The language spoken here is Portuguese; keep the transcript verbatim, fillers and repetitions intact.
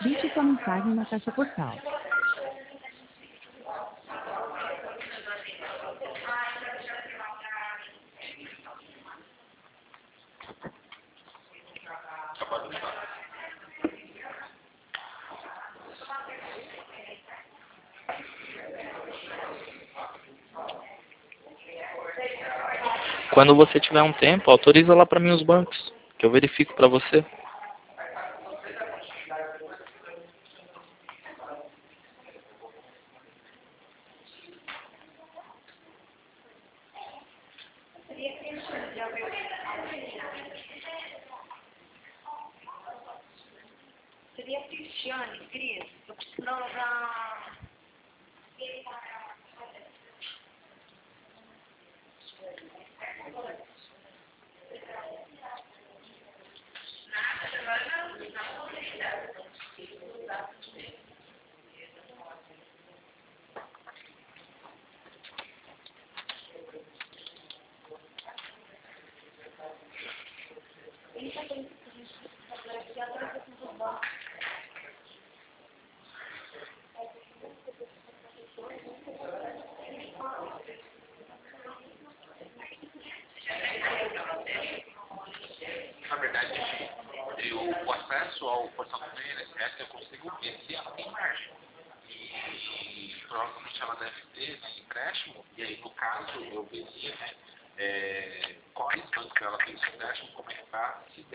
Deixe sua mensagem na caixa postal. Quando você tiver um tempo, autoriza lá para mim os bancos, que eu verifico para você. Seria Cristiane, Cris. Eu precisava... Na verdade, eu, o acesso ao portal do I N S S eu consigo ver se ela tem margem. E provavelmente ela deve ter, né, empréstimo, e aí no caso eu veria, né, é, quais bancos ela tem esse empréstimo, como é que está, se